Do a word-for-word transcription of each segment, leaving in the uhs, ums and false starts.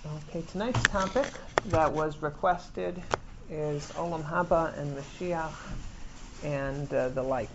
Okay, tonight's topic that was requested is Olam Haba and Mashiach and uh, the like.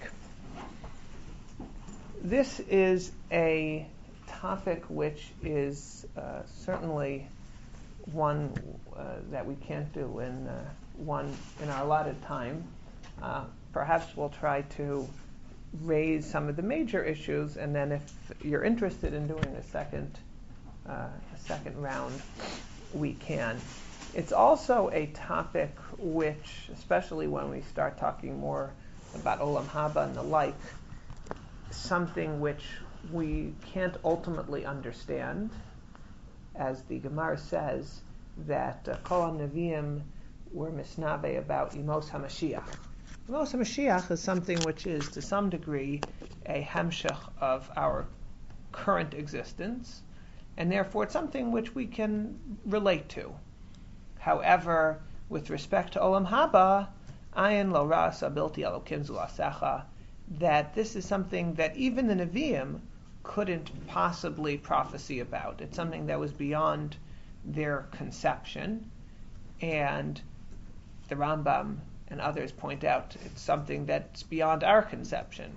This is a topic which is uh, certainly one uh, that we can't do in uh, one in our allotted time. Uh, perhaps we'll try to raise some of the major issues, and then if you're interested in doing a second uh, a second round, we can. It's also a topic which, especially when we start talking more about Olam Haba and the like, something which we can't ultimately understand, as the Gemara says that uh, Kol HaNeviim were misnave about Yemos HaMashiach. Yemos HaMashiach is something which is, to some degree, a hemshech of our current existence, and therefore it's something which we can relate to. However, with respect to Olam Haba, Ayin lo ra'asa bilti elokim zu asecha, that this is something that even the Nevi'im couldn't possibly prophesy about. It's something that was beyond their conception, and the Rambam and others point out it's something that's beyond our conception.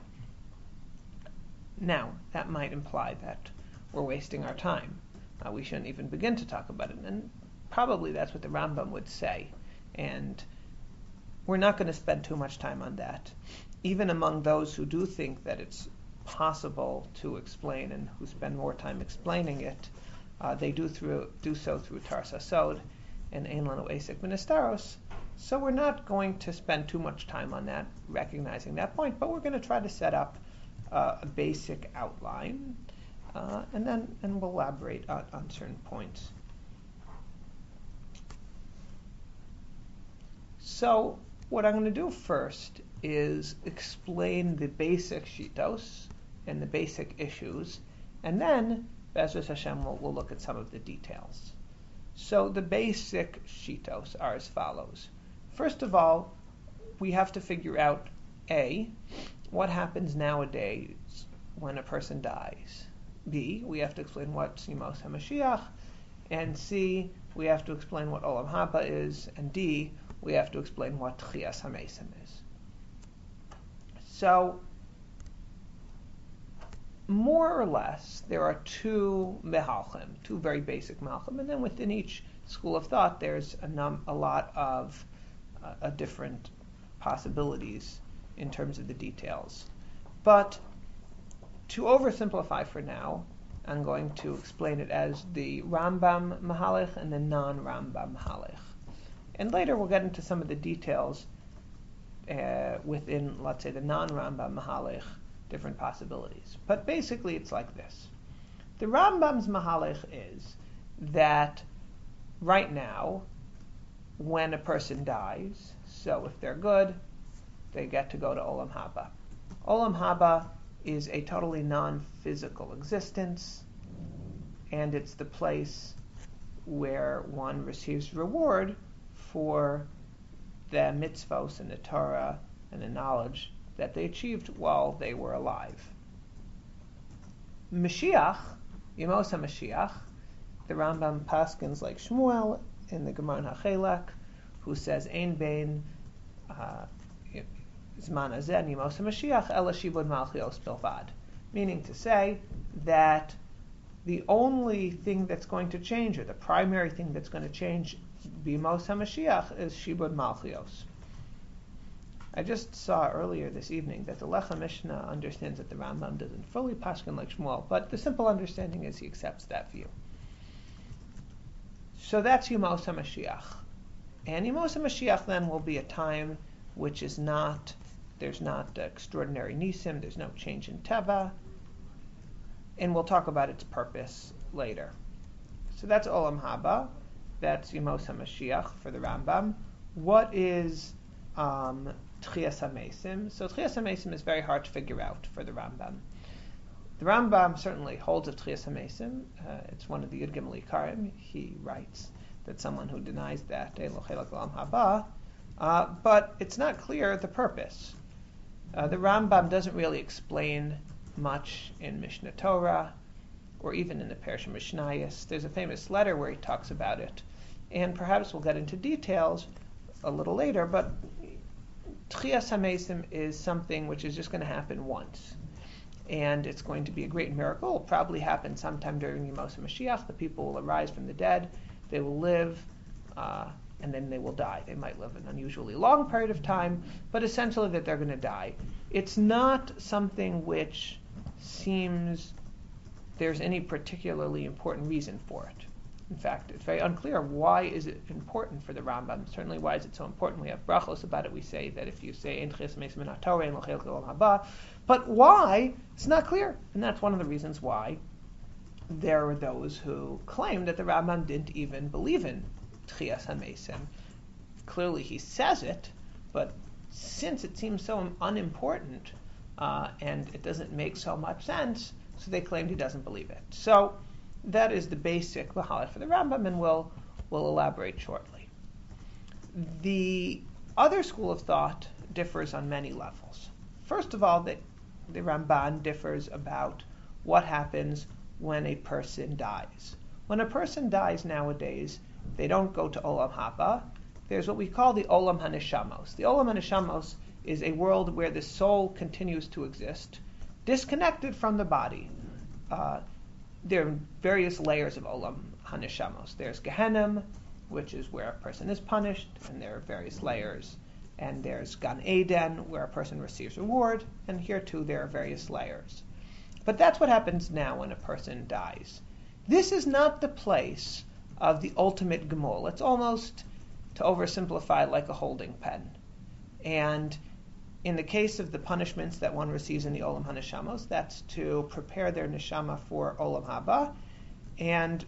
Now, that might imply that we're wasting our time. Uh, we shouldn't even begin to talk about it, and probably that's what the Rambam would say, and we're not going to spend too much time on that. Even among those who do think that it's possible to explain and who spend more time explaining it, uh, they do through do so through Tarsa Sod and Ein Lanu Esek Ministaros. So we're not going to spend too much time on that, recognizing that point, but we're going to try to set up uh, a basic outline, uh, and then and we'll elaborate on, on certain points. So what I'm going to do first is explain the basic shitos and the basic issues, and then, Be'ezus Hashem, we'll, we'll look at some of the details. So the basic shitos are as follows. First of all, we have to figure out, A, what happens nowadays when a person dies. B, we have to explain what Yemos HaMashiach, and C, we have to explain what Olam Haba is, and D, we have to explain what Tchias HaMesim is. So, more or less, there are two mehalchim, two very basic mehalchim, and then within each school of thought, there's a, num- a lot of uh, a different possibilities in terms of the details. But to oversimplify for now, I'm going to explain it as the Rambam Mahalach and the non-Rambam Mahalach. And later we'll get into some of the details uh, within, let's say, the non-Rambam Mahalach, different possibilities. But basically it's like this. The Rambam's Mahalach is that right now, when a person dies, so if they're good, they get to go to Olam Haba. Olam Haba is a totally non-physical existence, and it's the place where one receives reward for the mitzvos and the Torah and the knowledge that they achieved while they were alive. Mashiach, Yemos HaMashiach, the Rambam paskins like Shmuel in the Gemara HaChelek, who says, Ein bein uh, Zman hazeh and Yemos HaMashiach ela shibud malchios bilvad, meaning to say that the only thing that's going to change, or the primary thing that's going to change Yemos HaMashiach, is shibud malchios. I just saw earlier this evening that the Lecha Mishnah understands that the Rambam doesn't fully paskin like Shmuel, but the simple understanding is he accepts that view. So that's Yemos HaMashiach. And Yemos HaMashiach then will be a time which is not, there's not extraordinary nisim, there's no change in teva, and we'll talk about its purpose later. So that's Olam Haba, that's Yemos HaMashiach for the Rambam. What is um, Tchias HaMesim? So Tchias HaMesim is very hard to figure out for the Rambam. The Rambam certainly holds of Tchias HaMesim. Uh, it's one of the Yud Gimel Ikarim. He writes that someone who denies that, Ein lo chelek Olam Haba, uh, but it's not clear the purpose. Uh, the Rambam doesn't really explain much in Mishnah Torah or even in the Pershim Mishnayos. There's a famous letter where he talks about it, and perhaps we'll get into details a little later, but Tchias HaMesim is something which is just going to happen once. And it's going to be a great miracle. It will probably happen sometime during Yemos HaMashiach. The people will arise from the dead. They will live, uh, and then they will die. They might live an unusually long period of time, but essentially that they're going to die. It's not something which seems there's any particularly important reason for it. In fact, it's very unclear why is it important for the Rambam. Certainly, why is it so important? We have brachos about it. We say that if you say Ein Tchias HaMesim Min HaTorah Ein L'Chel L'Olam Haba, but why? It's not clear, and that's one of the reasons why there are those who claim that the Rambam didn't even believe in Tchias HaMesim. Clearly, he says it, but since it seems so unimportant uh, and it doesn't make so much sense, so they claimed he doesn't believe it. So that is the basic lahalat for the Rambam, and we'll, we'll elaborate shortly. The other school of thought differs on many levels. First of all, the, the Ramban differs about what happens when a person dies. When a person dies nowadays, they don't go to Olam Haba. There's what we call the Olam HaNeshamos. The Olam HaNeshamos is a world where the soul continues to exist, disconnected from the body. Uh, There are various layers of Olam HaNeshamos. There's Gehenim, which is where a person is punished, and there are various layers. And there's Gan Eden, where a person receives reward, and here too there are various layers. But that's what happens now when a person dies. This is not the place of the ultimate Gemul. It's almost, to oversimplify, like a holding pen. And in the case of the punishments that one receives in the Olam HaNeshamos, that's to prepare their neshama for Olam Haba, and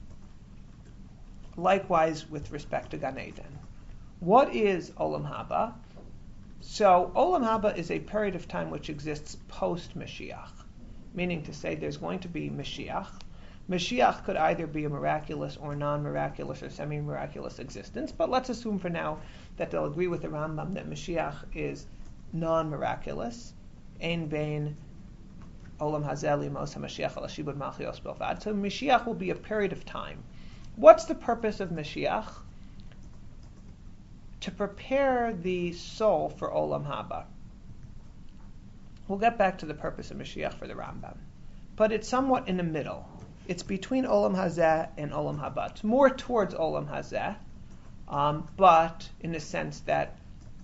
likewise with respect to Gan Eden. What is Olam Haba? So Olam Haba is a period of time which exists post-Mashiach, meaning to say there's going to be Mashiach. Mashiach could either be a miraculous or non-miraculous or semi-miraculous existence, but let's assume for now that they'll agree with the Rambam that Mashiach is non-miraculous, ein bein olam hazeh limos hamashiach al shibud malchios belvad. So Mashiach will be a period of time. What's the purpose of Mashiach? To prepare the soul for Olam Haba. We'll get back to the purpose of Mashiach for the Rambam, but it's somewhat in the middle. It's between Olam Hazeh and Olam Haba. It's more towards Olam Hazeh, um, but in the sense that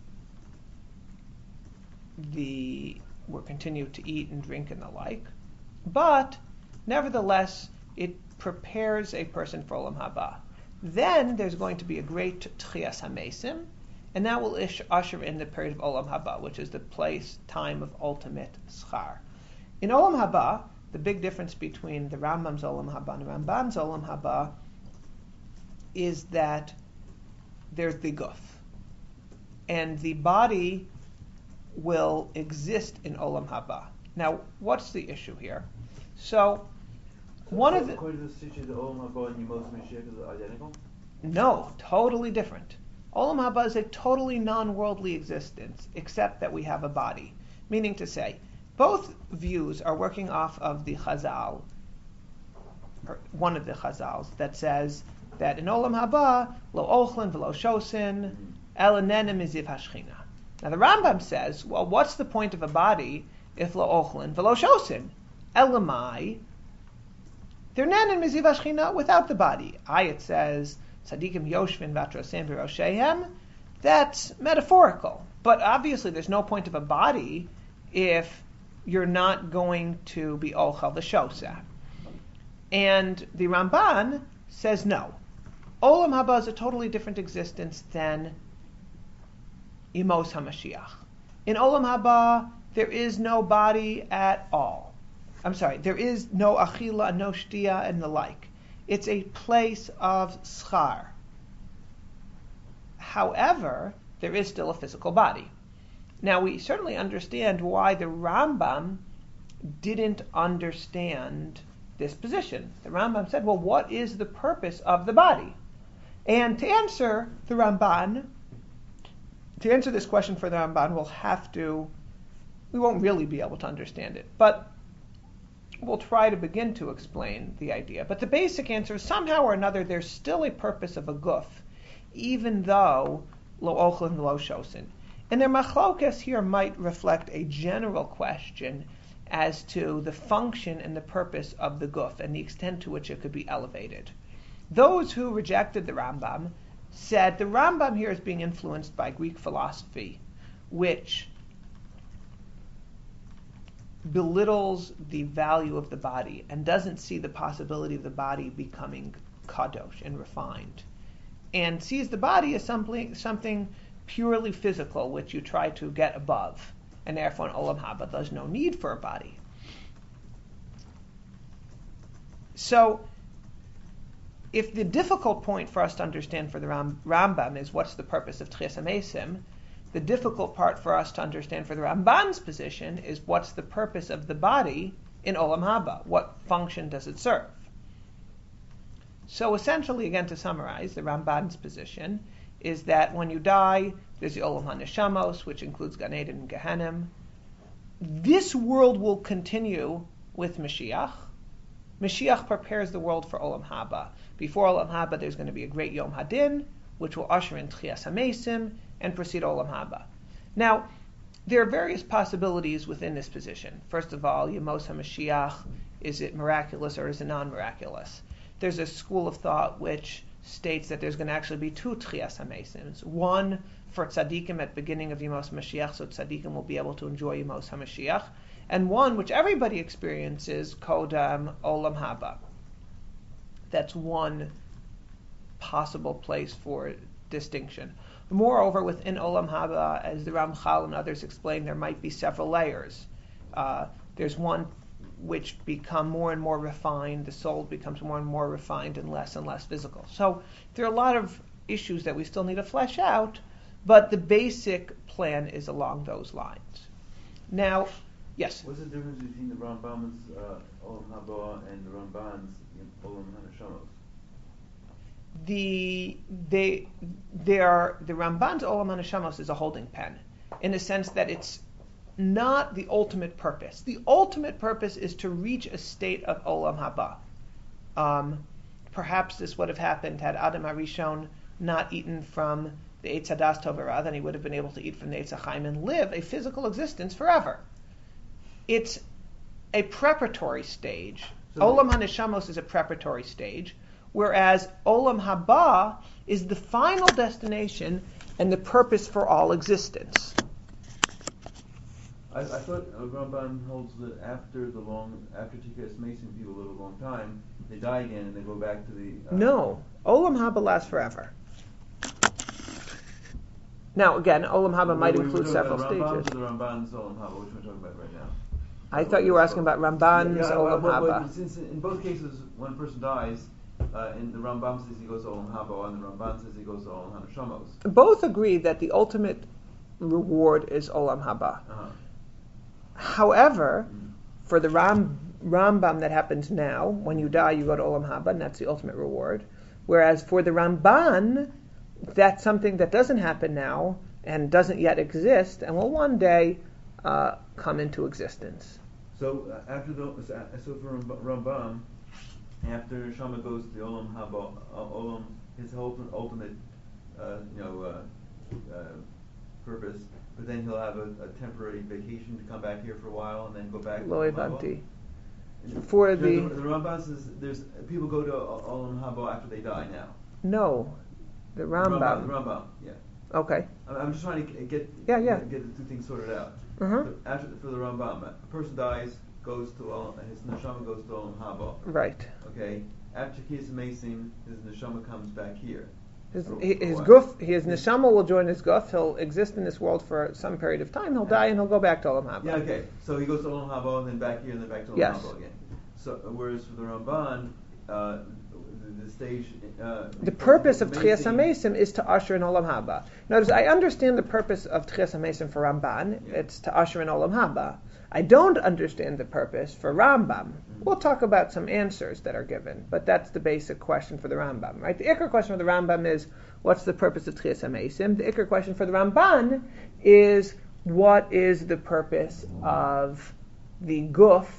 the will continue to eat and drink and the like, but nevertheless it prepares a person for Olam Haba. Then there's going to be a great Tchias HaMesim, and that will ish, usher in the period of Olam Haba, which is the place, time of ultimate schar. In Olam Haba, the big difference between the Rambam's Olam Haba and the Ramban's Olam Haba is that there's the guf, and the body will exist in Olam Haba. Now, what's the issue here? So, so one of the... According to the Sitcha, the Olam Haba and Yemos HaMashiach is identical? No, totally different. Olam Haba is a totally non-worldly existence, except that we have a body. Meaning to say, both views are working off of the Chazal, or one of the Chazals, that says that in Olam Haba, lo ochlin v'lo shosin, ela nenem miziv hashchina. Now the Rambam says, well, what's the point of a body if lo ochlin v'lo shosin? Elamai, they're nenem miziv hashchina without the body. I, it says, tzadikim yoshvin v'atrosem v'roshehem, that's metaphorical. But obviously there's no point of a body if you're not going to be ochal the shosa. And the Ramban says no. Olam Haba is a totally different existence than Yemos HaMashiach. In Olam Haba, there is no body at all. I'm sorry, there is no achila, no shtia, and the like. It's a place of schar. However, there is still a physical body. Now, we certainly understand why the Rambam didn't understand this position. The Rambam said, well, what is the purpose of the body? And to answer the Ramban, to answer this question for the Ramban, we'll have to, we won't really be able to understand it. But we'll try to begin to explain the idea. But the basic answer is somehow or another there's still a purpose of a guf, even though lo ochlin lo shosin. And their machlokas here might reflect a general question as to the function and the purpose of the guf and the extent to which it could be elevated. Those who rejected the Rambam said the Rambam here is being influenced by Greek philosophy, which belittles the value of the body and doesn't see the possibility of the body becoming kadosh and refined, and sees the body as something, something purely physical, which you try to get above, and therefore in Olam Haba there's no need for a body. So, if the difficult point for us to understand for the Ram- Rambam is what's the purpose of Tchias HaMesim, the difficult part for us to understand for the Ramban's position is what's the purpose of the body in Olam Haba? What function does it serve? So essentially, again to summarize, the Ramban's position is that when you die, there's the Olam HaNeshamos, which includes Gan Eden and Gehenim. This world will continue with Mashiach. Mashiach prepares the world for Olam Haba. Before Olam Haba, there's going to be a great Yom Hadin, which will usher in Tchias HaMesim and proceed Olam Haba. Now, there are various possibilities within this position. First of all, Yemos HaMashiach, is it miraculous or is it non-miraculous? There's a school of thought which states that there's going to actually be two Tchias HaMesims. One for Tzaddikim at the beginning of Yemos HaMashiach, so Tzaddikim will be able to enjoy Yemos HaMashiach, and one which everybody experiences, Kodam Olam Haba. That's one possible place for distinction. Moreover, within Olam Haba, as the Ramchal and others explain, there might be several layers. Uh, there's one which become more and more refined, the soul becomes more and more refined and less and less physical. So there are a lot of issues that we still need to flesh out, but the basic plan is along those lines. Now, yes? What's the difference between the Rambam's uh, Olam Haba and the Ramban's Olam HaNeshamos? The they they are the Ramban's Olam HaNeshamos is a holding pen, in the sense that it's not the ultimate purpose. The ultimate purpose is to reach a state of Olam Haba. Um, perhaps this would have happened had Adam HaRishon not eaten from the Eitz Hadas Tov V'Ra, then he would have been able to eat from the Eitz HaChaim and live a physical existence forever. It's a preparatory stage. So Olam HaNeshamos is a preparatory stage, whereas Olam Haba is the final destination and the purpose for all existence. I, I thought uh, Ramban holds that after the long, after Tchias HaMesim, people live a long time, they die again and they go back to the... Uh, no, Olam Haba lasts forever. Now, again, Olam Haba might we include several the stages. Ramban's or the Ramban's Olam Haba, which we're talking about right now. I thought you were asking about Ramban's yeah, yeah, Olam well, well, Haba. Since in both cases, when a person dies, uh, in the Rambam says he goes to Olam Haba, and the Ramban says he goes to Olam HaNeshamos. Both agree that the ultimate reward is Olam Haba. Uh-huh. However, mm. for the Ram, Rambam that happens now, when you die, you go to Olam Haba, and that's the ultimate reward. Whereas for the Ramban, that's something that doesn't happen now and doesn't yet exist, and will one day uh, come into existence. So uh, after the so for Rambam, after Shama goes to the Olam Haba, uh, Olam, his ultimate, ultimate uh, you know, uh, uh, purpose, but then he'll have a, a temporary vacation to come back here for a while and then go back. Lo to Olam Evanti. Haba. For the, the the, the Rambam says there's people go to Olam Haba after they die now. no, the Rambam. The Rambam, the Rambam yeah. Okay. I'm, I'm just trying to get yeah, yeah. get, get the two things sorted out. Uh-huh. After, for the Rambam, a person dies, goes to Olam, his neshama goes to Olam Haba. Right. Okay. After Tchias HaMesim, his neshama comes back here. His, for, his, for his guf, his neshama will join his guf. He'll exist in this world for some period of time. He'll die and he'll go back to Olam Haba. Yeah. Okay. So he goes to Olam Haba and then back here and then back to Olam yes. Haba again. So whereas for the Ramban, uh, the, the stage. Uh, the purpose of Tchias HaMesim is to usher in Olam Haba. Notice, I understand the purpose of Tchias HaMesim for Ramban. Yeah. It's to usher in Olam Haba. I don't understand the purpose for Rambam. Mm-hmm. We'll talk about some answers that are given, but that's the basic question for the Rambam, right? The Iker question for the Rambam is, what's the purpose of Tchias HaMesim? The Iker question for the Ramban is, what is the purpose of the guf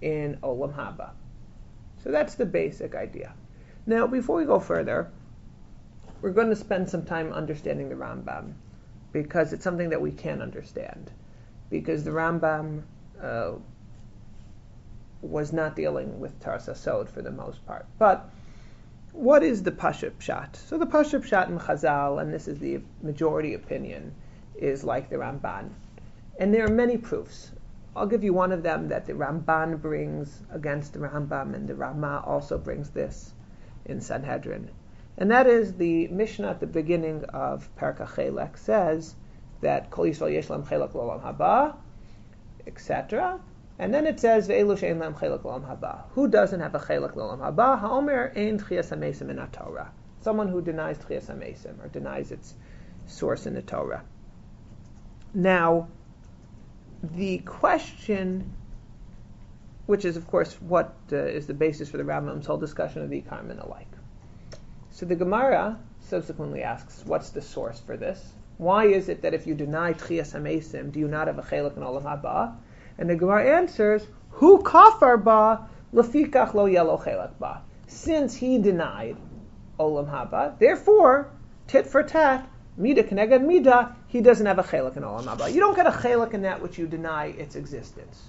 in Olam Haba. So that's the basic idea. Now, before we go further, we're going to spend some time understanding the Rambam, because it's something that we can't understand. Because the Rambam uh, was not dealing with Taras HaSod for the most part. But what is the Pashut Pshat? So the Pashut Pshat in Chazal, and this is the majority opinion, is like the Ramban. And there are many proofs. I'll give you one of them that the Ramban brings against the Rambam, and the Rama also brings this in Sanhedrin. And that is the Mishnah at the beginning of Perek HaChelek says that Kol Yisrael yesh lam chelek l'olam haba, et cetera. And then it says ve'elu she'en lam chelek l'olam haba. Who doesn't have a chelek l'olam haba? Ha'omer ein tchias hamesim in Torah. Someone who denies tchias hamesim, or denies its source in the Torah. Now, the question, which is of course what uh, is the basis for the Rambam's whole discussion of the Ikarim and the like. So the Gemara subsequently asks, what's the source for this? Why is it that if you deny Tchias HaMesim, do you not have a Chelek in Olam Haba? And the Gemara answers, Hu kafar ba, lefikach lo yelo Chelek ba. Since he denied Olam Haba, therefore, tit for tat, Mida Keneged Mida, he doesn't have a Chelek in Olam Haba. You don't get a Chelek in that which you deny its existence.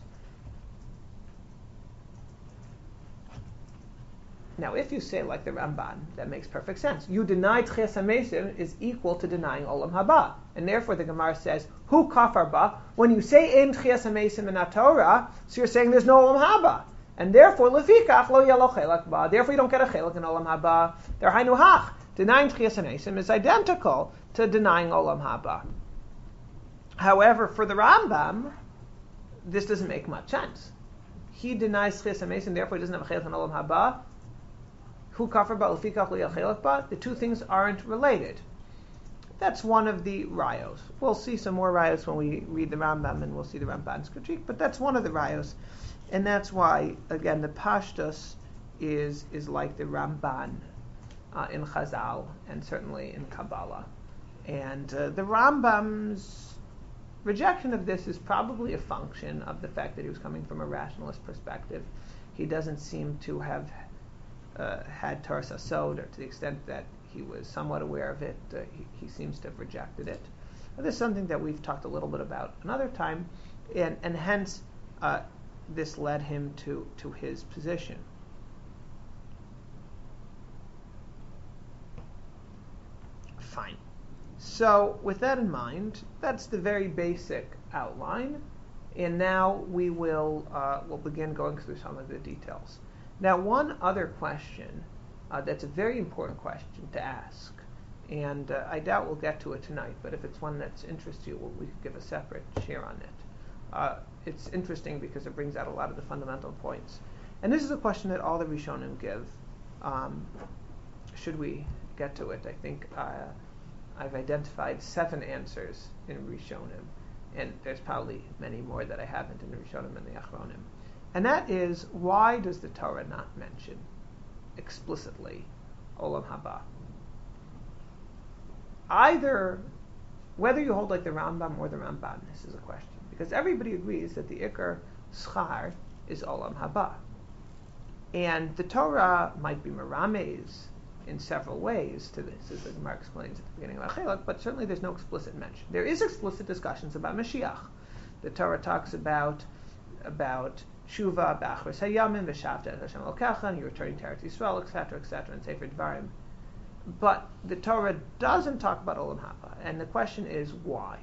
Now, if you say like the Ramban, that makes perfect sense. You deny Tchias HaMesim is equal to denying Olam Haba. And therefore the Gemara says, Hu kafar ba, when you say Ein Tchias HaMesim in Torah, so you're saying there's no Olam Haba. And therefore, Lefikach lo yelo Chelek ba, therefore you don't get a Chelek in Olam Haba. There hainu hach. Denying Tchias HaMesim is identical to denying Olam Haba. However, for the Rambam, this doesn't make much sense. He denies Tchias HaMesim, therefore he doesn't have a Chelek in Olam Haba. Hu kafar ba lefikach lo yelo Chelek ba. The two things aren't related. That's one of the rayos. We'll see some more rayos when we read the Rambam, and we'll see the Ramban's critique, but that's one of the rayos. And that's why, again, the Pashtus is is like the Ramban uh, in Chazal, and certainly in Kabbalah. And uh, the Rambam's rejection of this is probably a function of the fact that he was coming from a rationalist perspective. He doesn't seem to have uh, had Taras HaSod, or to the extent that he was somewhat aware of it, uh, he, he seems to have rejected it. Uh, this is something that we've talked a little bit about another time, and, and hence uh, this led him to, to his position. Fine. So with that in mind, that's the very basic outline, and now we will uh, we'll begin going through some of the details. Now, one other question uh, that's a very important question to ask, and uh, I doubt we'll get to it tonight, but if it's one that interests you, well, we could give a separate share on it. Uh, it's interesting because it brings out a lot of the fundamental points. And this is a question that all the Rishonim give. Um, should we get to it? I think uh, I've identified seven answers in Rishonim, and there's probably many more that I haven't in the Rishonim and the Achronim. And that is, why does the Torah not mention explicitly Olam Haba? Either, whether you hold like the Rambam or the Ramban, this is a question. Because everybody agrees that the Ikar Schar is Olam Haba. And the Torah might be merames in several ways to this, as the Gemara explains at the beginning of Achelak, but certainly there's no explicit mention. There is explicit discussions about Mashiach. The Torah talks about about Tshuva, B'achris Hayamim, V'shavta et Hashem Elokecha, and you're returning to Eretz Yisrael, et cetera, et cetera, and Sefer Dvarim. But the Torah doesn't talk about Olam Haba, and the question is why?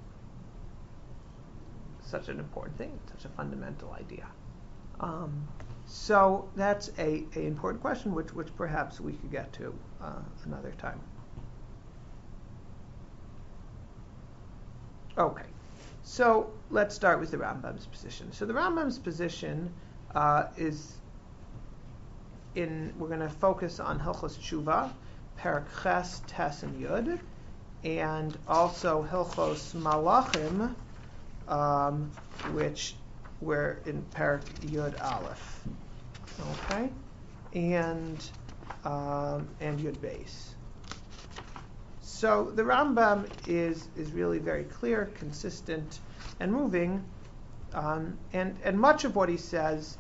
Such an important thing, such a fundamental idea. Um, so that's a, a important question, which which perhaps we could get to uh, another time. Okay. So let's start with the Rambam's position. So the Rambam's position uh, is in, we're going to focus on Hilchos Tshuva, Perek Ches, Tes, and Yud, and also Hilchos Malachim, um, which we're in Perek Yud Aleph. Okay? And, um, and Yud Beis. So the Rambam is is really very clear, consistent, and moving, um, and and much of what he says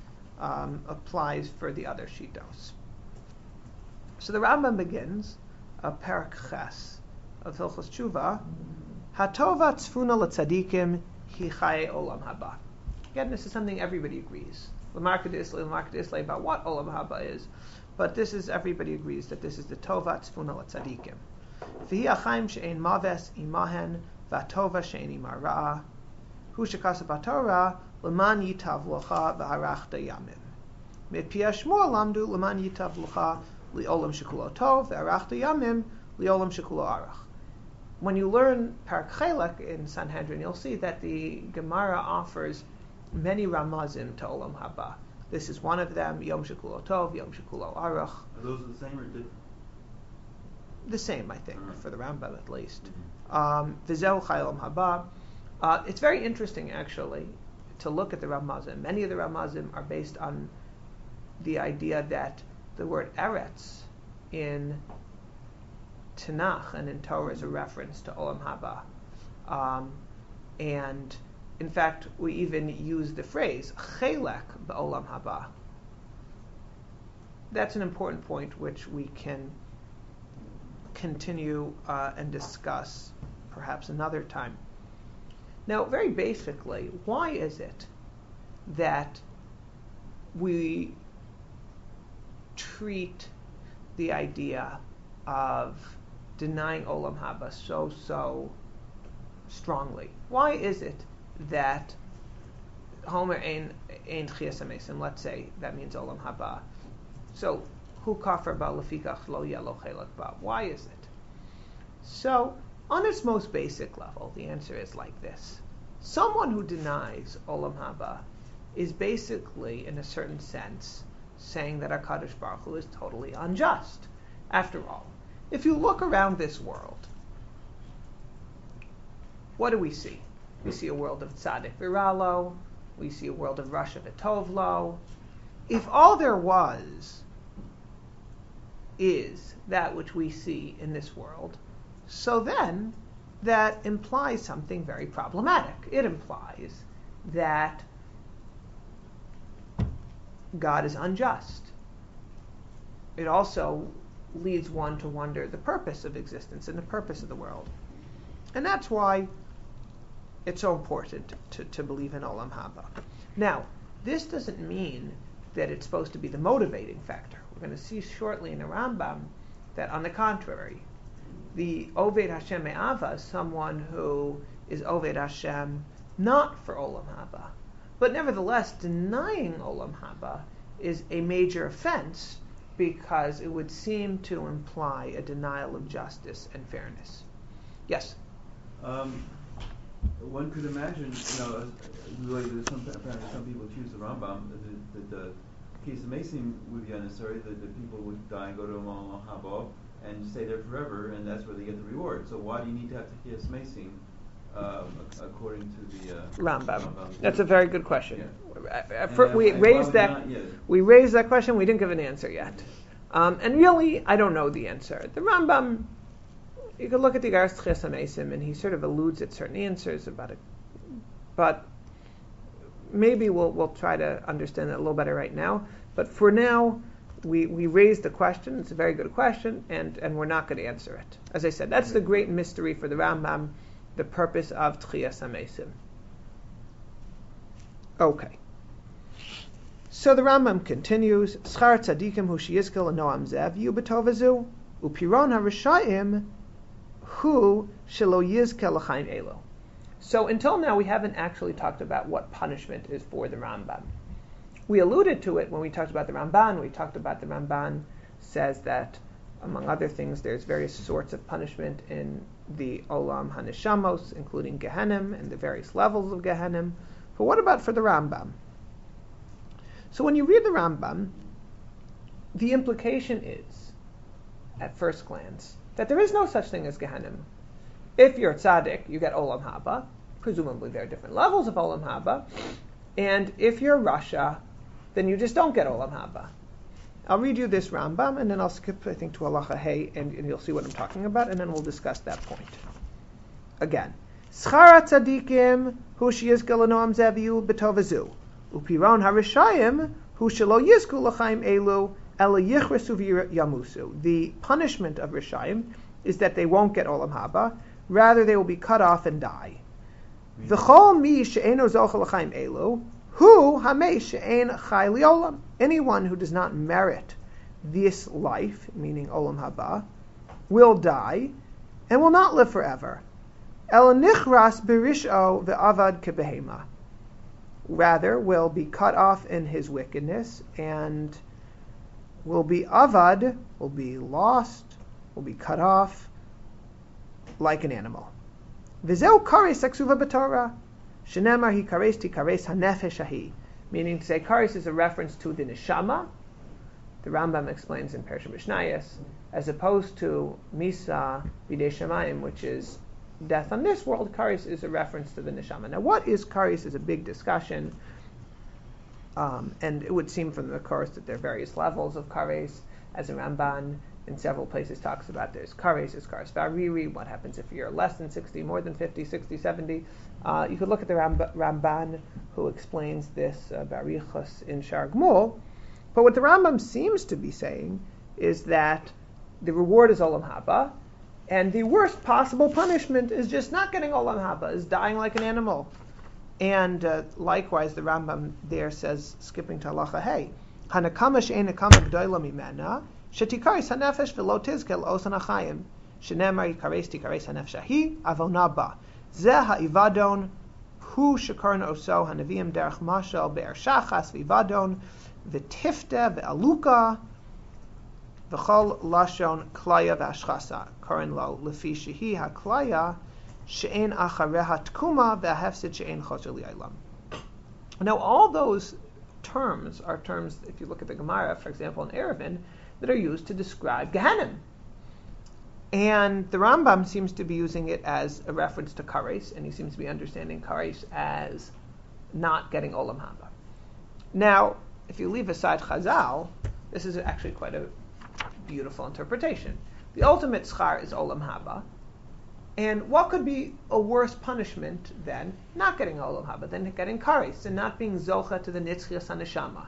um, applies for the other shitos. So the Rambam begins a parak ches of Hilchos Tshuva, Hatova tzfuna l'tzadikim hi chaye olam haba. Again, this is something everybody agrees. L'marka d'isle, l'marka d'isle about what olam haba is, but this is everybody agrees that this is the tova tzfuna l'tzadikim. V'hi achaim she'ein maves imahen v'atova she'ein imara hu shekasa b'torah l'man yitav locha v'harachta yamim. Me'pi hashmua lamdu l'man yitav locha li'olam shekulo tov v'harachta yamim li'olam shekulo arach. When you learn Parak Chelek in Sanhedrin, you'll see that the Gemara offers many ramazim to Olam Haba. This is one of them, Yom Shekulo Tov, Yom Shekulo Arach. Are those the same or different? The same, I think, Mm-hmm. for the Rambam at least. Mm-hmm. Um, V'zeu Chai Olam Haba. Uh, it's very interesting, actually, to look at the ramazim. Many of the ramazim are based on the idea that the word Eretz in Tanakh and in Torah is a reference to Olam Haba. Um, and in fact, we even use the phrase Chelek b'Olam Haba. That's an important point which we can continue uh, and discuss perhaps another time. Now, very basically, why is it that we treat the idea of denying Olam Haba so, so strongly? Why is it that Homer ein ein Tchias HaMesim, let's say, that means Olam Haba. So, hu kafar ba lefikach lo yelo chelek ba. Why is it? So, on its most basic level, the answer is like this. Someone who denies Olam Haba is basically, in a certain sense, saying that HaKadosh Baruch Hu is totally unjust. After all, if you look around this world, what do we see? We see a world of tzaddik viralo. We see a world of rasha v'tovlo. If all there was is that which we see in this world, so then that implies something very problematic. It implies that God is unjust. It also leads one to wonder the purpose of existence and the purpose of the world. And that's why it's so important to, to believe in Olam Haba. Now, this doesn't mean that it's supposed to be the motivating factor. We're going to see shortly in the Rambam that, on the contrary, the Oved Hashem Me'ava is someone who is Oved Hashem not for Olam Haba. But nevertheless, denying Olam Haba is a major offense because it would seem to imply a denial of justice and fairness. Yes? Um, one could imagine, you know, the way that some, apparently some people choose the Rambam, that the, the case of Mason would be unnecessary, that the people would die and go to Olam Haba and stay there forever, and that's where they get the reward. So why do you need to have to kiss Mason um, according to the uh, Rambam? Rambam? That's a very good question. Yeah. Uh, we and raised that. Not, yeah. We raised that question. We didn't give an answer yet, um, and really, I don't know the answer. The Rambam. You could look at the Garas Tchias HaMesim, and he sort of alludes at certain answers about it, but maybe we'll we'll try to understand that a little better right now. But for now, we we raised the question. It's a very good question, and, and we're not going to answer it. As I said, that's the great mystery for the Rambam, the purpose of Tchias HaMesim. Okay. So the Rambam continues, Schar tzadikim hu sheyizkel noam zev yu b'tovazu upiron harishayim hu shelo yizkel l'chaim elo. So until now we haven't actually talked about what punishment is for the Rambam. We alluded to it when we talked about the Ramban. We talked about the Ramban says that, among other things, there's various sorts of punishment in the Olam HaNeshamos, including Gehenim and the various levels of Gehenim. But what about for the Rambam? So when you read the Rambam, the implication is, at first glance, that there is no such thing as Gehenim. If you're a tzaddik, you get Olam Haba. Presumably there are different levels of Olam Haba. And if you're Rasha, then you just don't get Olam Haba. I'll read you this Rambam, and then I'll skip, I think, to Halacha Hey, and, and you'll see what I'm talking about, and then we'll discuss that point. Again. Schar tzadikim hu sheyizkel noam zev yu b'tovazu. Upiron harishayim Hu shelo yizku l'chaim elu ela yichresu v'yamusu. The punishment of Rishayim is that they won't get olam haba, rather they will be cut off and die. V'chol mi she'eno zochel l'chaim elu hu hamei she'en chai li'olam. Anyone who does not merit this life, meaning olam haba, will die and will not live forever. El nichras berisho ve'avad kebehema. Rather, will be cut off in his wickedness and will be avad, will be lost, will be cut off like an animal. V'zeu kares aksuva b'Torah, shenemar hi kares ti kares hanefesh ahi. Meaning to say, kares is a reference to the neshama. The Rambam explains in Parashat Mishnayos, as opposed to Misa b'dei Shemayim, which is death on this world. Kares is a reference to the neshama. Now, what is kares is a big discussion, um, and it would seem from the course that there are various levels of kares, as the Ramban in several places talks about. There's kares, there's kares bariri. What happens if you're less than sixty, more than fifty, sixty, seventy? Uh, you could look at the Ramb- Ramban who explains this uh, barichos in Shar Gmul. But what the Rambam seems to be saying is that the reward is olam haba, and the worst possible punishment is just not getting olam haba, is dying like an animal. And uh, likewise, the Rambam there says, skipping to halacha hey, hanakama she'en nakama g'doyla mimena, shetikaris hanefesh v'lo tizkel osan achayim, shenemar yikares tikares hanefesh ahi, avona ba. Zeh ha'ivadon, hu shekaron oso hanavim derech mashal be'er shachas v'ivadon, v'tifte v'aluka, v'chol lashon klaya v'ashchasa, karin lo lefi shehi ha'klaya, she'en achareha tkuma v'ahefsid she'en choser li'aylam. Now, all those terms are terms, if you look at the Gemara, for example, in Eruvin, that are used to describe Gehenim. And the Rambam seems to be using it as a reference to kares, and he seems to be understanding kares as not getting olam haba. Now, if you leave aside Chazal, this is actually quite a beautiful interpretation. The ultimate schar is olam haba, and what could be a worse punishment than not getting olam haba, than getting kares and not being zocha to the nitzchias haneshama?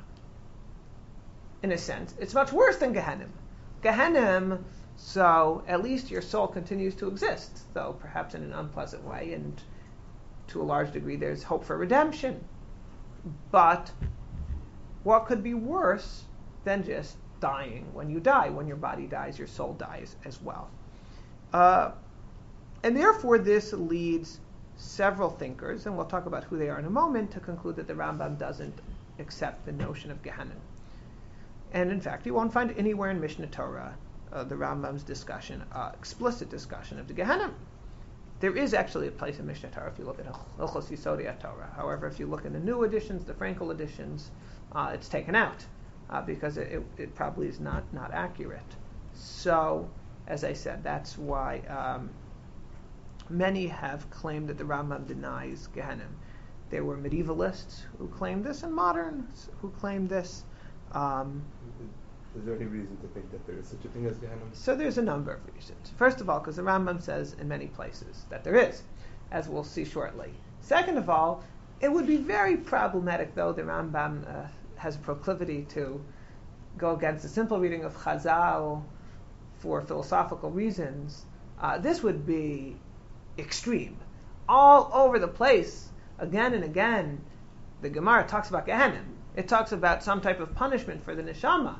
In a sense, it's much worse than Gehenim. Gehenim, so at least your soul continues to exist, though perhaps in an unpleasant way, and to a large degree there's hope for redemption. But what could be worse than just dying? When you die, when your body dies, your soul dies as well. Uh, and therefore this leads several thinkers, and we'll talk about who they are in a moment, to conclude that the Rambam doesn't accept the notion of Gehenim. And in fact, you won't find anywhere in Mishnah Torah uh, the Rambam's discussion, uh, explicit discussion of the Gehenim. There is actually a place in Mishnah Torah if you look at Hilchos Yisodei Torah. However, if you look in the new editions, the Frankel editions, uh, it's taken out uh, because it, it, it probably is not, not accurate. So, as I said, that's why um, many have claimed that the Rambam denies Gehenim. There were medievalists who claimed this and moderns who claimed this. Um, Is there any reason to think that there is such a thing as Gehenim? So there's a number of reasons. First of all, because the Rambam says in many places that there is, as we'll see shortly. Second of all, it would be very problematic, though the Rambam uh, has a proclivity to go against the simple reading of Chazal for philosophical reasons. Uh, this would be extreme. All over the place, again and again, the Gemara talks about Gehenim. It talks about some type of punishment for the neshama.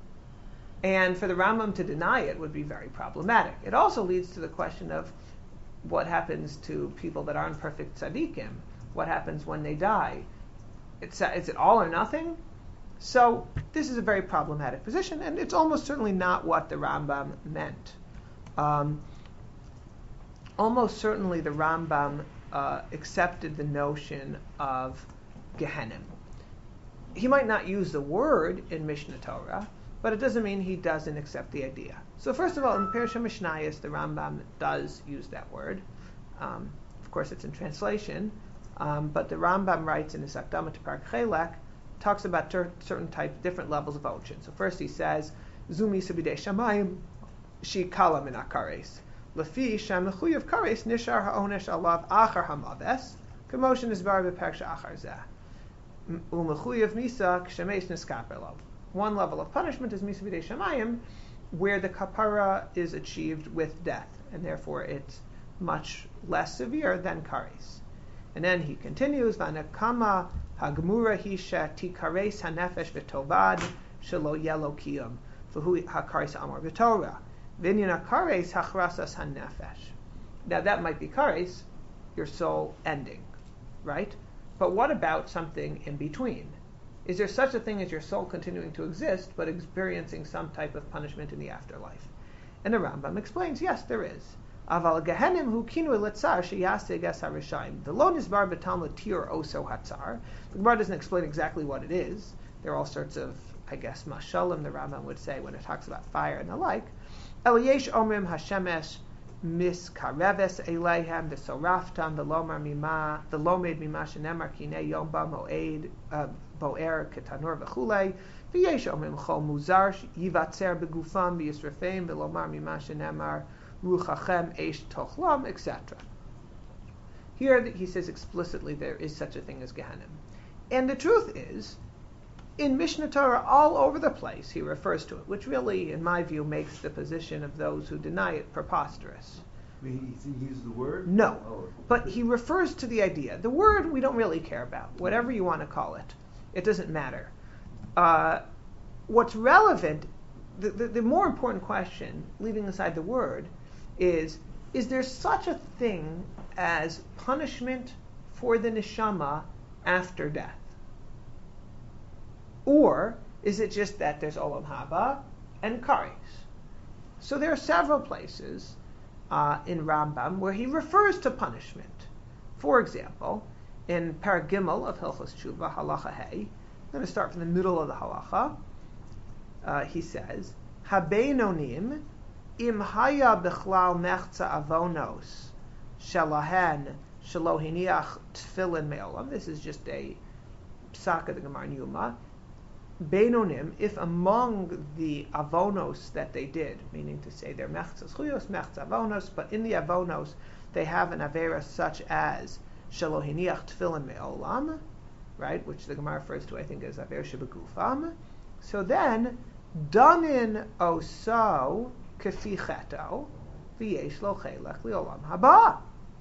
And for the Rambam to deny it would be very problematic. It also leads to the question of what happens to people that aren't perfect tzaddikim. What happens when they die? It's, is it all or nothing? So this is a very problematic position, and it's almost certainly not what the Rambam meant. Um, almost certainly the Rambam uh, accepted the notion of Gehenim. He might not use the word in Mishnah Torah, but it doesn't mean he doesn't accept the idea. So first of all, in Parashat Mishnayos, the Rambam does use that word. Um, of course, it's in translation, um, but the Rambam writes in his Akdama to Parak Chelek, talks about ter- certain types, different levels of ocean. So first he says, Zumi sabidei shamayim shi kala min akares. Lefi sham mechuyev kares nishar ha'onesh alav achar hamaves. Commotion is bar b'parak she'achar zeh. u'mechuyev misa kshemesh niskaper lo. One level of punishment is misa b'dei shamayim, where the kapara is achieved with death, and therefore it's much less severe than kares. And then he continues, Vanakama hagmura hisha tikares hanefesh v'tovad shelo yelo kiyum v'hu hakares amor v'torah v'inyan hakares hachrasas hanefesh. Now that might be kares, your soul ending, right? But what about something in between? Is there such a thing as your soul continuing to exist but experiencing some type of punishment in the afterlife? And the Rambam explains, yes, there is. Aval gehenim hu kinu letzar sheyaseg es harishayim. The lo nisbar b'talmud tir oso hatzar. The Gemara doesn't explain exactly what it is. There are all sorts of, I guess, mashalim the Rambam would say when it talks about fire and the like. El yesh omrim hashemesh miskareves eleihem v'soraftam v'lomar mima v'lomed mima shenemar kinei yom ba moed boer ketanur v'chulei v'yesh omrim chol muzar yivatzer begufam v'yisrafeim v'lomar mima shenemar ruchachem eish tochlam, et cetera. Here he says explicitly there is such a thing as Gehenim. And the truth is, in Mishnah Torah all over the place he refers to it, which really, in my view, makes the position of those who deny it preposterous. I mean, he, he uses the word? No, oh. but he refers to the idea. The word we don't really care about, whatever you want to call it. It doesn't matter. Uh, what's relevant, the, the, the more important question, leaving aside the word, is, is there such a thing as punishment for the neshama after death? Or is it just that there's olam haba and kares? So there are several places uh, in Rambam where he refers to punishment. For example, in Parag Gimel of Hilchos Tshuva, Halacha Hey, I'm going to start from the middle of the halacha. Uh, he says, Habeinonim im haya bichlal mechza avonos shalahen shelo hiniach tefillin me'olam. This is just a psak of the Gemara in Yuma. Beinonim, if among the avonos that they did, meaning to say they're mechza zchuyos, mechza avonos, but in the avonos they have an avera such as shelo hiniach tefillin me'olam, right, which the Gemara refers to, I think, as aver shebegufam. So then, danin oso kefi cheto v'yesh lo chelech li'olam haba.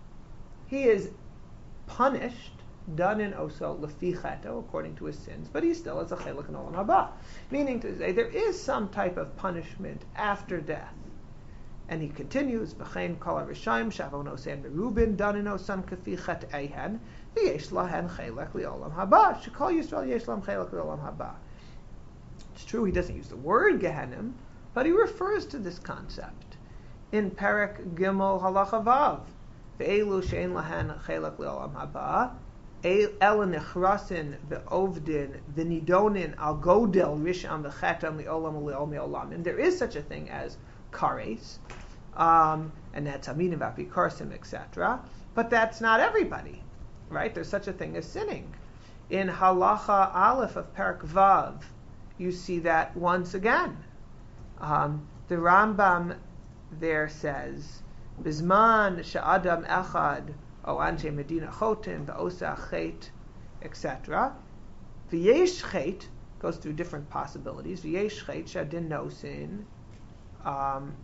He is punished, danin oso lefi cheto, according to his sins, but he still has a chelech in olam haba. Meaning to say, there is some type of punishment after death. And he continues, v'chein kol harishayim shavonos en merubin danin osan kefi chet ehen v'yesh lahen chelech li'olam haba. Shekol Yisrael yesh lam chelech li'olam haba. It's true he doesn't use the word Gehenim, but he refers to this concept. In Perek Gimel Halacha Vav, Ve'elu she'en lahen chelek le'olam haba, ela nechrasin ve'ovdin v'nidonin al godel risham v'chetam le'olam le'ol me'olam. And there is such a thing as kares, um, and that's aminim v'apikarsim, et cetera. But that's not everybody, right? There's such a thing as sinning. In Halacha Aleph of Perek Vav, you see that once again. Um, the Rambam there says, Bizman she'adam echad o anshe medina chotin v'osa chet, et cetera. V'yesh chet goes through different possibilities. V'yesh chet she'adin nosin. Um,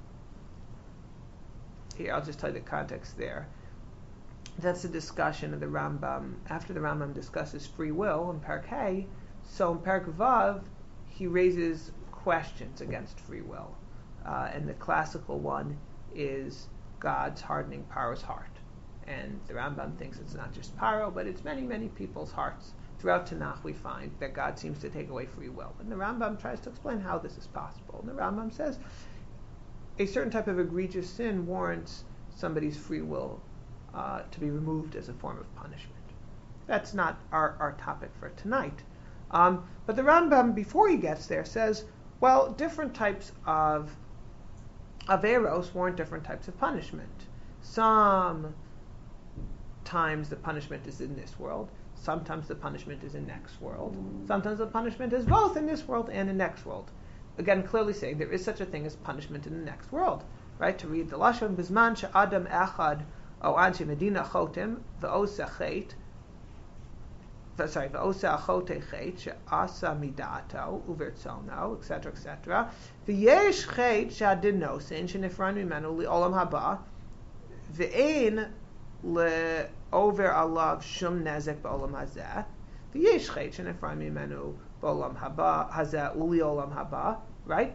here, I'll just tell you the context there. That's the discussion of the Rambam. After the Rambam discusses free will in Perek Hey, so in Perek Vav, he raises questions against free will. Uh, and the classical one is God's hardening Paro's heart. And the Rambam thinks it's not just Paro, but it's many, many people's hearts. Throughout Tanakh we find that God seems to take away free will. And the Rambam tries to explain how this is possible. And the Rambam says a certain type of egregious sin warrants somebody's free will uh, to be removed as a form of punishment. That's not our, our topic for tonight. Um, but the Rambam, before he gets there, says, well, different types of averos warrant different types of punishment. Sometimes the punishment is in this world. Sometimes the punishment is in next world. Sometimes the punishment is both in this world and in next world. Again, clearly saying there is such a thing as punishment in the next world. Right? To read the Lashon, Bizman she'adam echad o anshe medina chotim v'osa chet sorry, v'osa achote chet she'asa midato uvertzono, et cetera, et cetera. V'yesh chet she'adin nosin shenifran mimenu li'olam haba v'ein le'over alav shum nezek ba'olam hazeh v'yesh chet shenifran mimenu ba'olam haba hazeh u'li'olam haba. Right?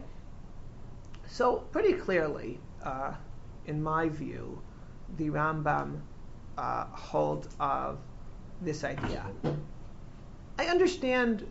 So pretty clearly, uh, in my view, the Rambam uh, holds of this idea. I understand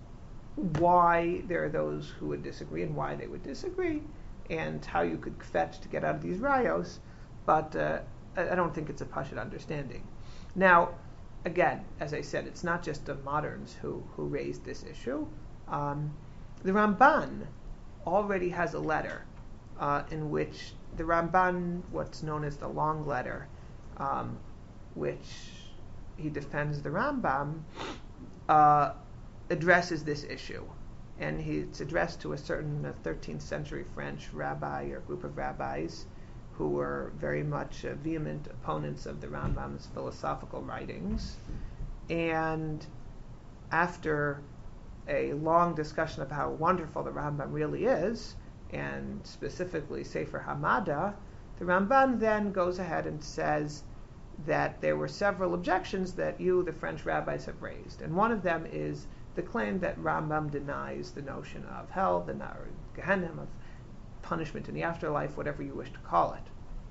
why there are those who would disagree and why they would disagree, and how you could fetch to get out of these rayos, but uh, I don't think it's a pashut understanding. Now, again, as I said, it's not just the moderns who, who raised this issue. Um, the Ramban already has a letter uh, in which the Ramban, what's known as the long letter, um, which he defends the Rambam, uh, addresses this issue. And he, it's addressed to a certain uh, thirteenth century French rabbi or group of rabbis who were very much uh, vehement opponents of the Rambam's philosophical writings. And after a long discussion of how wonderful the Rambam really is, and specifically Sefer Hamada, the Ramban then goes ahead and says that there were several objections that you, the French rabbis, have raised. And one of them is the claim that Rambam denies the notion of hell, the or Gehenna, of punishment in the afterlife, whatever you wish to call it.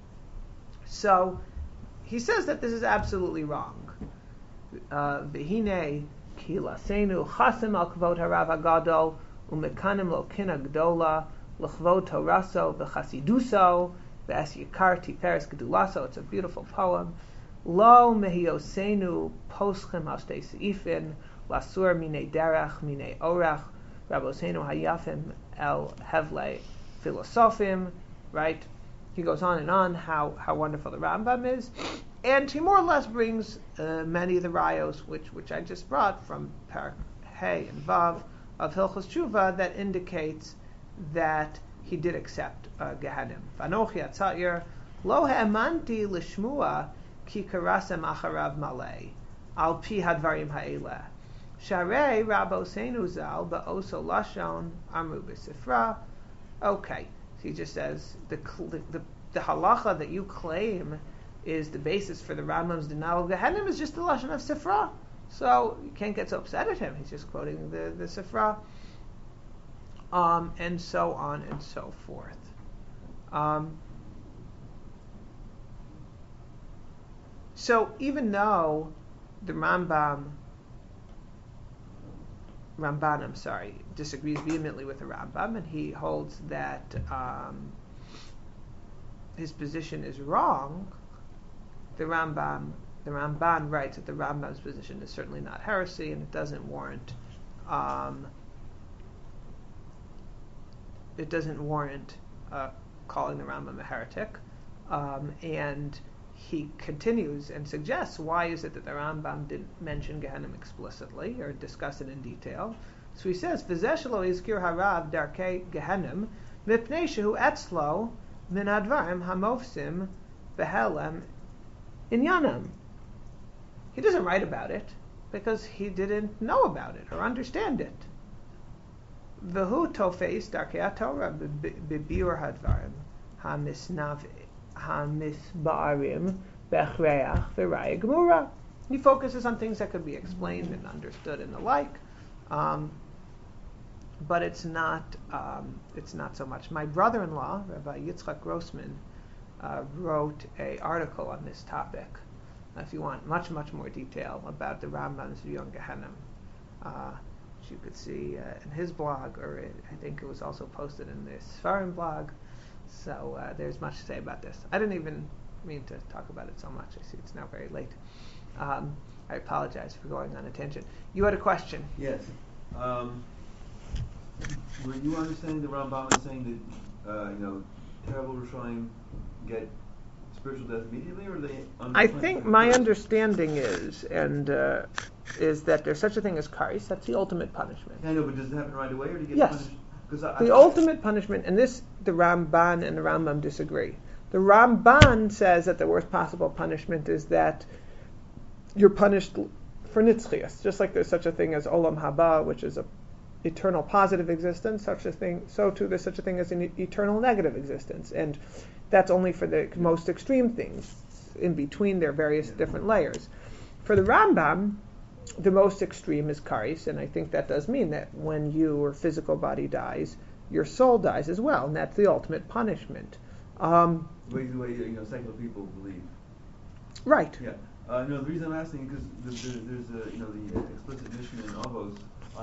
So he says that this is absolutely wrong. V'hinei ki lasenu chasem al kvod harav hagadol umekanim lo kina gdola l'chvod toraso v'chasiduso v'es yikar tiferes gedulaso. It's a beautiful poem. Lo mehiosenu poschem al shtei seifin lasur minei derech minei orach rabosenu hayafim el hevle philosofim. Right? He goes on and on how, how wonderful the Rambam is. And he more or less brings uh, many of the rayos, which which I just brought from Parak Hey and Vav of Hilchos Tshuva, that indicates that he did accept uh, Gehenim. Vanochi atzayir lo ha'emanti l'shmua ki karasem acharav malei al pi hadvarim ha'eleh sharei rabosenu zal ba'oso lashon amru b'sifra. Okay, so he just says the the, the the halacha that you claim is the basis for the Rambam's denial of Gehenim is just the lashon of Sifra. So you can't get so upset at him. He's just quoting the, the Sifra. Um, and so on and so forth. Um, so even though the Rambam, Ramban, I'm sorry, disagrees vehemently with the Rambam, and he holds that um, his position is wrong, the Rambam, the Ramban writes that the Rambam's position is certainly not heresy, and it doesn't warrant, um, it doesn't warrant uh, calling the Rambam a heretic. Um, and he continues and suggests why is it that the Rambam didn't mention Gehenim explicitly or discuss it in detail. So he says, "V'zeh shelo izkir harav darkei Gehenim mipnei shehu etzlo min hadvarim hamofsim behelem inyanam." He doesn't write about it because he didn't know about it or understand it. V'hu tofes darkei Torah b'biur hadvarim hamisnav hamisba'arim bechreach v'raya gemura. He focuses on things that could be explained and understood and the like, um, but it's not um, it's not so much. My brother-in-law, Rabbi Yitzchak Grossman, uh, wrote an article on this topic. If you want much, much more detail about the Rambam's view on Gehenim, uh, which you could see uh, in his blog, or it, I think it was also posted in this Sfarim blog. So uh, there's much to say about this. I didn't even mean to talk about it so much. I see it's now very late. Um, I apologize for going on a tangent. You had a question? Yes. Um, were you understanding the Rambam as saying that uh, you know terrible Rishonim get spiritual death immediately, or they? I think my understanding is, and uh, is that there's such a thing as karis. That's the ultimate punishment. I know, but does it happen right away, or do you get yes. punished? Because the I, ultimate punishment, and this the Ramban and the Rambam disagree. The Ramban says that the worst possible punishment is that you're punished for nitzchias, just like there's such a thing as olam haba, which is a eternal positive existence, such a thing, so too there's such a thing as an eternal negative existence, and that's only for the most extreme things. In between, there are various different layers. For the Rambam, the most extreme is karis, and I think that does mean that when your physical body dies, your soul dies as well, and that's the ultimate punishment. Um, the way, the way you know secular people believe. Right. Yeah. Uh, no, the reason I'm asking is because there's, there's a you know the explicit mission in Avos.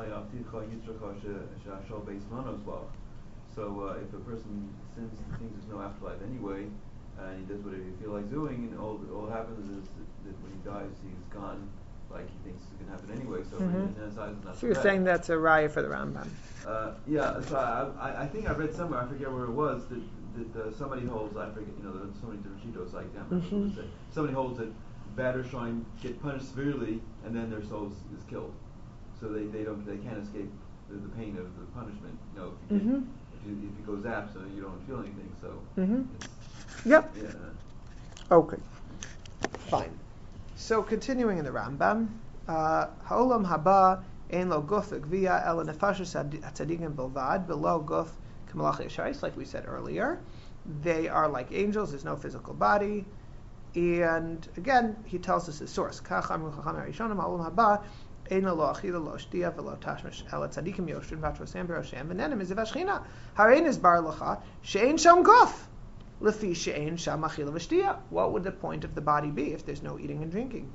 So uh, if a person sins and thinks there's no afterlife anyway, and he does whatever he feels like doing, and all all happens is that, that when he dies, he's gone, like he thinks it can happen anyway. So, mm-hmm. in that size, not so you're bad. saying that's a raya for the Rambam? Uh, yeah. So I, I I think I read somewhere, I forget where it was, that that uh, somebody holds. I forget. You know, there's so many different shitos. I can't remember mm-hmm. what it said. Somebody holds that bad or shine get punished severely, and then their soul is, is killed. So they, they don't they can't escape the, the pain of the punishment. You know, if you get, mm-hmm. if you if you go zap, so you don't feel anything. So mm-hmm. Yep. Yeah. Okay. Fine. So continuing in the Rambam, Ha'olam haba ein lo guf gviya ela nefashos hatzadikim bilvad below guf k'malachei yeshayis, like we said earlier. They are like angels. There's no physical body. And again, he tells us his source. Kach amru chachamei harishonim ha'olam haba ein lo achila lo shtia velo tashmish ela tzadikim yoshrin v'atrosem b'roshem v'nenim is v'ashchina harein is bar lacha she'ein sham guf. What would the point of the body be if there's no eating and drinking?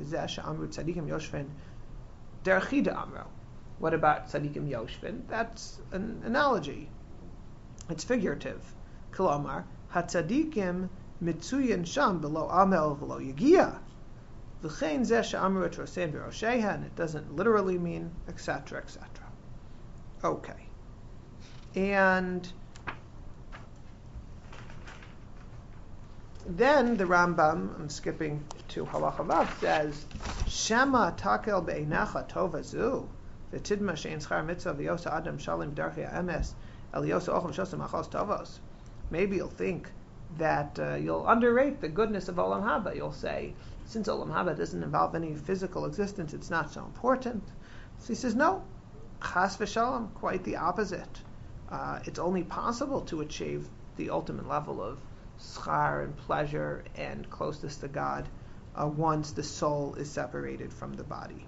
What about tzadikim yoshvin? That's an analogy. It's figurative. Kalomar, hatzadikim mitzuyin sham below amel below yagia. V'chein zeh she'amru et rosein v'rosheha, and it doesn't literally mean et cetera, et cetera. Okay. And then the Rambam, I'm skipping to Halacha Vav, says, Shema takel be'einacha tova zu, v'tidma she'en schar mitzvah v'yosa adam shalim darchei ha'emes, el yosa ochel shosem achos tovos. Maybe you'll think that uh, you'll underrate the goodness of Olam Haba. You'll say, since Olam Haba doesn't involve any physical existence, it's not so important. So he says, no, chas v'shalom, quite the opposite. Uh, it's only possible to achieve the ultimate level of schar and pleasure and closeness to God uh, once the soul is separated from the body.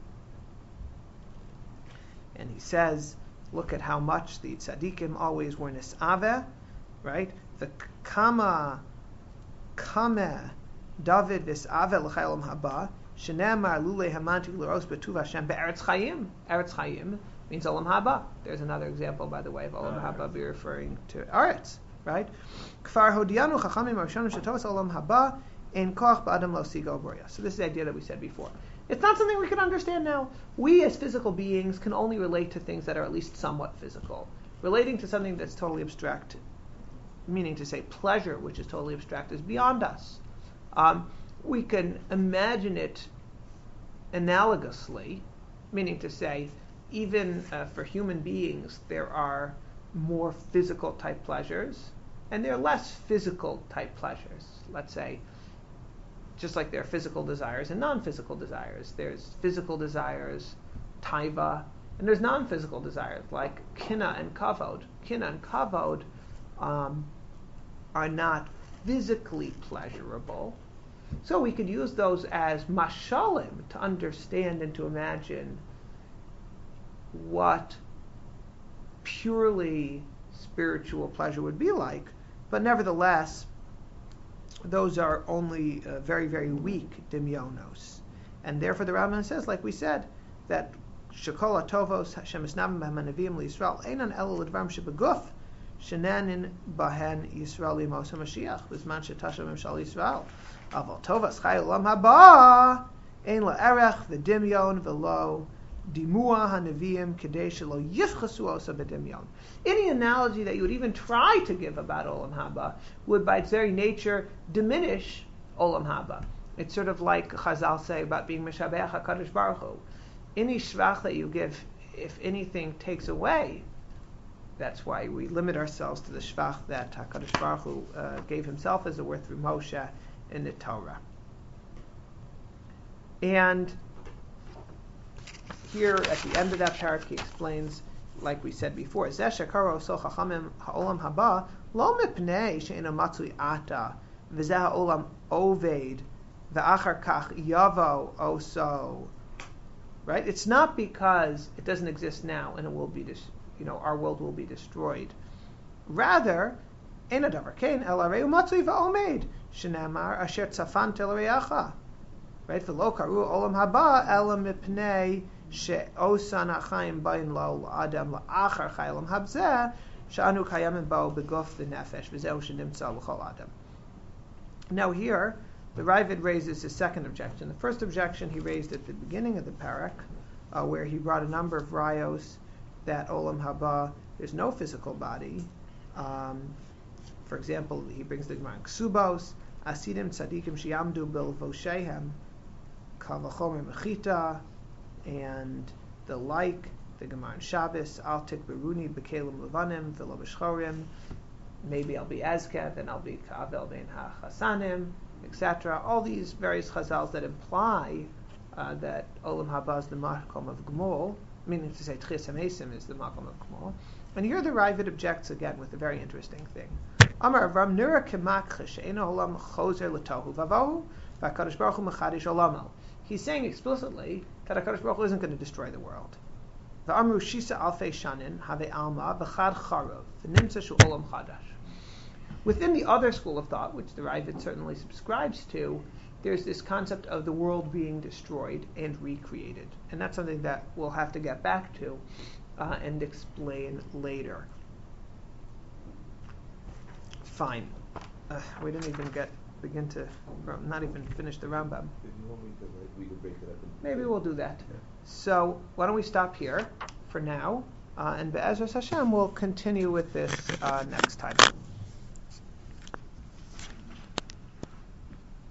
And he says, look at how much the tzaddikim always were nis'aveh, right? The kama, kame, David nis'aveh l'chaylam haba, shenemar lulei hamanti l'ros betuv Hashem be'eretz chayim. Eretz chayim means olam haba. There's another example, by the way, of olam haba be referring to eretz. Right? Kfar hodianu chachamim arishonim shetovas olam haba ein koach ba'adam lo sigo boria. So this is the idea that we said before. It's not something we can understand now. We as physical beings can only relate to things that are at least somewhat physical. Relating to something that's totally abstract, meaning to say pleasure, which is totally abstract, is beyond us. Um, we can imagine it analogously, meaning to say, even uh, for human beings, there are more physical type pleasures, and there are less physical type pleasures. Let's say, just like there are physical desires and non-physical desires. There's physical desires, taiva, and there's non-physical desires like kina and kavod. Kina and kavod um, are not physically pleasurable, so we could use those as mashalim to understand and to imagine what purely spiritual pleasure would be like, but nevertheless, those are only uh, very, very weak dimyonos. And therefore the Rambam says, like we said, that shekol hatovos Hashem esnavim b'hem hanavim liYisrael einan ela l'dvarim shebeguf shenanin bahen Yisrael limos haMashiach b'zman shetashav mimshal Yisrael aval tovas chay olam haba ein la'erech v'dimyon v'lo dimua hanavim kadei shelo yifchasu osa b'dimyon. Any analogy that you would even try to give about Olam Haba would, by its very nature, diminish Olam Haba. It's sort of like Chazal say about being Meshabeach HaKadosh Baruch Hu. Any shvach that you give, if anything takes away, that's why we limit ourselves to the shvach that HaKadosh Baruch Hu uh, gave himself as a word through Moshe in the Torah. And here at the end of that parak he explains, like we said before, Zeh shekaro so chachamim ha'olam haba lo mipnei she'ena matzui ata v'zeh ha'olam oved v'achar kach yavo oso. Right? It's not because it doesn't exist now and it will be, dis- you know, our world will be destroyed. Rather, ena davar kein el areu matzui va'omed shenamar asher tzafan tel re'acha. Right? V'lo karu olam haba ela mipnei she'osan ha'chaim bayin lo adam la'achar chayalam habzeh she'anu kayamim bo beguf v'nefesh v'zeu shenimtza l'chol adam. Now here, the Ravid raises his second objection. The first objection he raised at the beginning of the parak, uh, where he brought a number of rayos that olam haba, there's no physical body. Um, for example, he brings the Gemara in Ksubos, Asidim tzadikim sheyamdu bil voshehem, kavachomer mechita, and the like, the Gemara in Shabbos, al tikberuni bekelim levanim v'lo b'shchorim, maybe I'll be azkev and I'll be ka'avel bein ha'chasanim, et cetera. All these various chazals that imply uh, that olam haba is the makom of Gmul, meaning to say Tchias HaMesim is the makom of Gmul. And here the Ravid objects again with a very interesting thing. Amar Avram Nura kemakcha she'eno olam chozer l'tohu vavohu v'HaKadosh Baruch Hu mechadish olamo. He's saying explicitly that HaKadosh Baruch Hu isn't going to destroy the world. V'amru shisa alfei shanin have alma v'chad charov v'nimtza shu olam chadash. Within the other school of thought, which the Ravid certainly subscribes to, there's this concept of the world being destroyed and recreated. And that's something that we'll have to get back to uh, and explain later. Fine. Uh, we didn't even get begin to, not even finish the Rambam. If you want me to, like, we could break it up. Maybe we'll do that. Yeah. So why don't we stop here for now, uh, and Be'ezras Hashem we'll continue with this uh, next time.